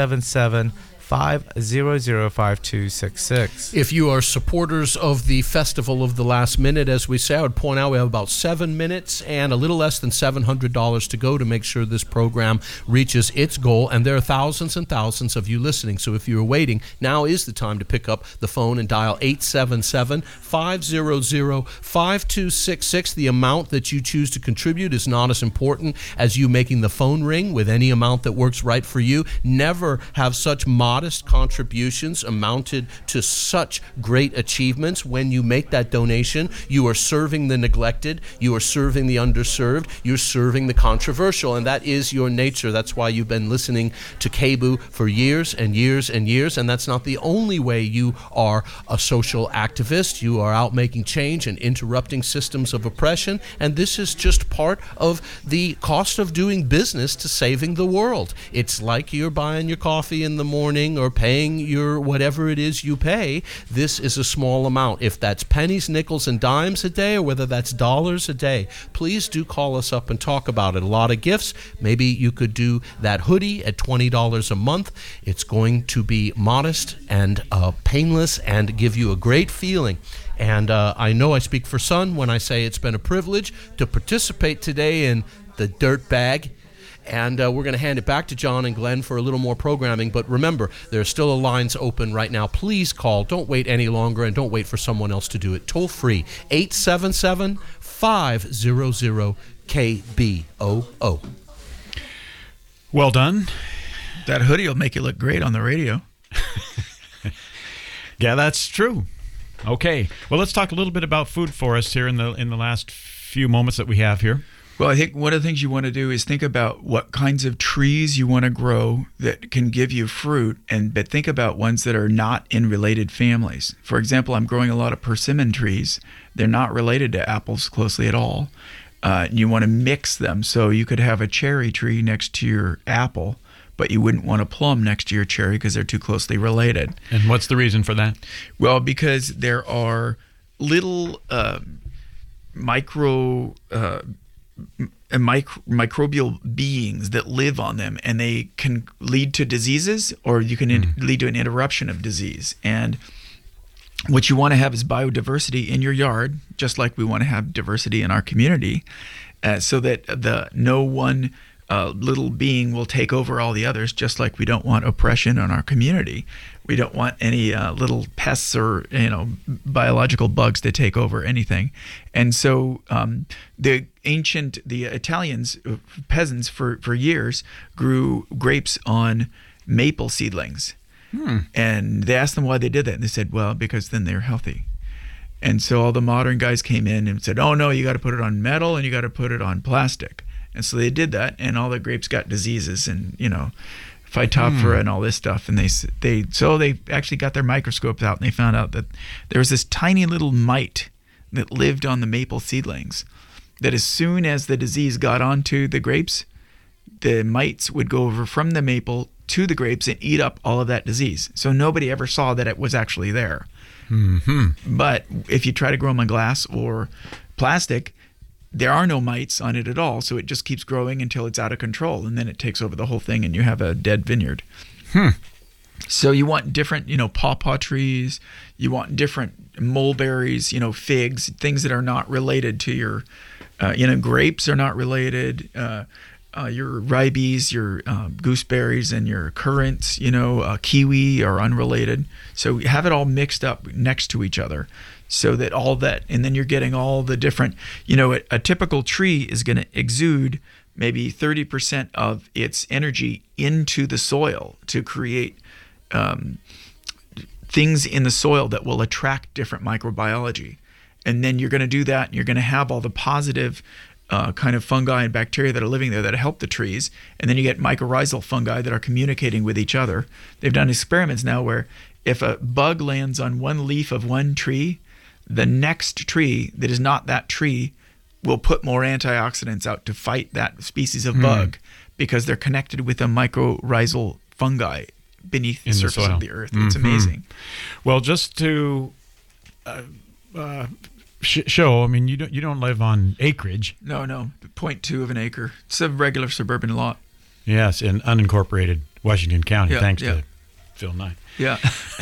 877-500-5266. If you are supporters of the Festival of the Last Minute, as we say, I would point out we have about 7 minutes and a little less than $700 to go to make sure this program reaches its goal. And there are thousands and thousands of you listening. So if you're waiting, now is the time to pick up the phone and dial 877-500-5266. The amount that you choose to contribute is not as important as you making the phone ring with any amount that works right for you. Never have such modest contributions amounted to such great achievements. When you make that donation, you are serving the neglected, you are serving the underserved, you're serving the controversial, and that is your nature. That's why you've been listening to KBOO for years and years and years, and that's not the only way you are a social activist. You are out making change and interrupting systems of oppression, and this is just part of the cost of doing business to saving the world. It's like you're buying your coffee in the morning or paying your whatever it is you pay. This is a small amount. If that's pennies, nickels, and dimes a day, or whether that's dollars a day, please do call us up and talk about it. A lot of gifts. Maybe you could do that hoodie at $20 a month. It's going to be modest and painless and give you a great feeling. And I know I speak for Sun when I say it's been a privilege to participate today in the Dirt Bag. And we're going to hand it back to John and Glenn for a little more programming. But remember, there are still lines open right now. Please call. Don't wait any longer, and don't wait for someone else to do it. Toll free, 877-500-KBOO. Well done. That hoodie will make you look great on the radio. Yeah, that's true. Okay. Well, let's talk a little bit about food forests here in the last few moments that we have here. Well, I think one of the things you want to do is think about what kinds of trees you want to grow that can give you fruit, but think about ones that are not in related families. For example, I'm growing a lot of persimmon trees. They're not related to apples closely at all. You want to mix them, so you could have a cherry tree next to your apple, but you wouldn't want a plum next to your cherry because they're too closely related. And what's the reason for that? Well, because there are little microbial beings that live on them, and they can lead to diseases, or you can lead to an interruption of disease. And what you want to have is biodiversity in your yard, just like we want to have diversity in our community, so that no one little being will take over all the others, just like we don't want oppression in our community. We don't want any little pests or biological bugs to take over anything. And so the Italians, peasants for years, grew grapes on maple seedlings. And they asked them why they did that. And they said, well, because then they're healthy. And so all the modern guys came in and said, oh, no, you got to put it on metal and you got to put it on plastic. And so they did that, and all the grapes got diseases and, Phytophthora and all this stuff. And they actually got their microscopes out, and they found out that there was this tiny little mite that lived on the maple seedlings, that as soon as the disease got onto the grapes, the mites would go over from the maple to the grapes and eat up all of that disease. So nobody ever saw that it was actually there. But if you try to grow them on glass or plastic, there are no mites on it at all, so it just keeps growing until it's out of control, and then it takes over the whole thing, and you have a dead vineyard. So you want different, pawpaw trees. You want different mulberries, figs, things that are not related to your, grapes are not related. Your ribes, your gooseberries, and your currants, kiwi are unrelated. So we have it all mixed up next to each other. So that all that, and then you're getting all the different, a typical tree is going to exude maybe 30% of its energy into the soil to create things in the soil that will attract different microbiology. And then you're going to do that, and you're going to have all the positive kind of fungi and bacteria that are living there that help the trees. And then you get mycorrhizal fungi that are communicating with each other. They've done experiments now where if a bug lands on one leaf of one tree, the next tree that is not that tree will put more antioxidants out to fight that species of bug, because they're connected with a mycorrhizal fungi beneath the surface of the earth. It's amazing. Well, just to show. I mean, you don't live on acreage. No, 0.2 of an acre. It's a regular suburban lot. Yes, in unincorporated Washington County, thanks to Phil Nye. Yeah.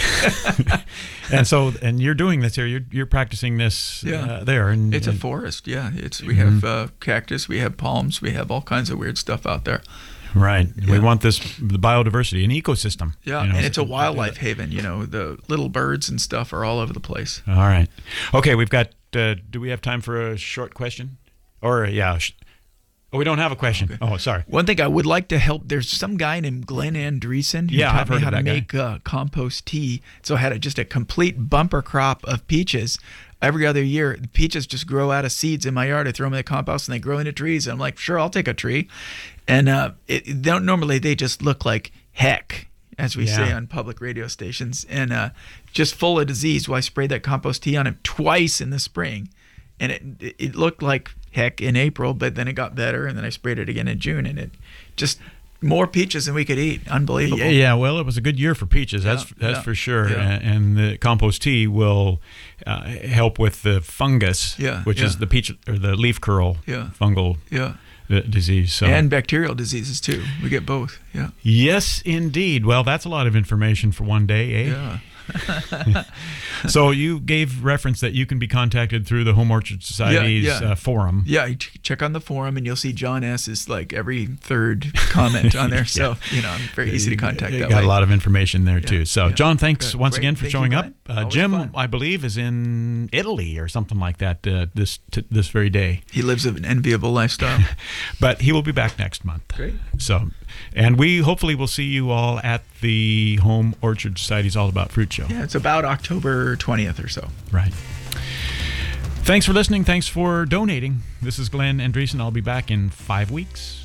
and you're doing this here. You're practicing this there. And it's a forest. Yeah. We have cactus. We have palms. We have all kinds of weird stuff out there. Right. Yeah. We want the biodiversity, an ecosystem. Yeah, and it's a wildlife haven. The little birds and stuff are all over the place. All right. Okay, we've got. Do we have time for a short question? Or we don't have a question. Okay. Oh, sorry. One thing I would like to help. There's some guy named Glenn Andreessen who taught me how to make compost tea. So I had just a complete bumper crop of peaches. Every other year, the peaches just grow out of seeds in my yard. I throw them in the compost and they grow into trees. And I'm like, sure, I'll take a tree. And normally they just look like heck, as we say on public radio stations, and just full of disease. Well, I sprayed that compost tea on them twice in the spring, and it looked like heck in April, but then it got better, and then I sprayed it again in June, and it just more peaches than we could eat. Unbelievable. Yeah, well, it was a good year for peaches, that's for sure. Yeah. And the compost tea will help with the fungus, which is the peach or the leaf curl fungal disease. So. And bacterial diseases too. We get both. Yeah. Yes, indeed. Well, that's a lot of information for one day, eh? Yeah. So you gave reference that you can be contacted through the Home Orchard Society's forum. Yeah, you check on the forum and you'll see John S. is like every third comment on there. So, I'm very easy to contact that way. Got a lot of information there too. So, John, thanks once again for showing up. Jim, fun. I believe, is in Italy or something like that this very day. He lives an enviable lifestyle. But he will be back next month. Great. So, and we hopefully will see you all at the Home Orchard Society's All About Fruit show. Yeah, it's about October 20th or so. Right. Thanks for listening. Thanks for donating. This is Glenn Andreessen. I'll be back in 5 weeks.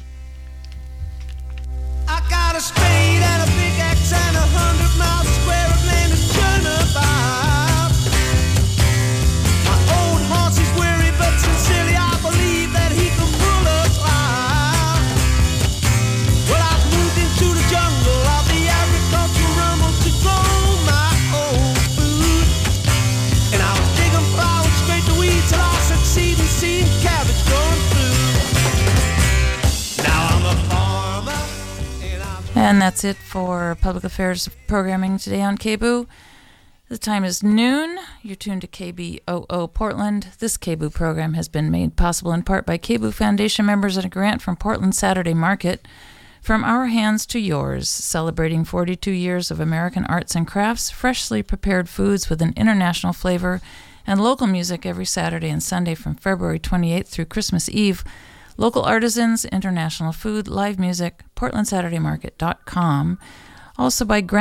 I got a spade and a big axe and 100 miles square of land to turn about. My old horse is weary, but sincerely I believe that he can pull us out. Well, I've moved into the jungle of the agricultural rumble to grow my own food. And I was digging flowers, scrape the weeds till I succeed in seeing cabbage going through. Now I'm a farmer. And that's it for Public Affairs programming today on KBOO. The time is noon. You're tuned to KBOO Portland. This KBOO program has been made possible in part by KBOO Foundation members and a grant from Portland Saturday Market. From our hands to yours, celebrating 42 years of American arts and crafts, freshly prepared foods with an international flavor, and local music every Saturday and Sunday from February 28th through Christmas Eve. Local artisans, international food, live music, PortlandSaturdayMarket.com. Also by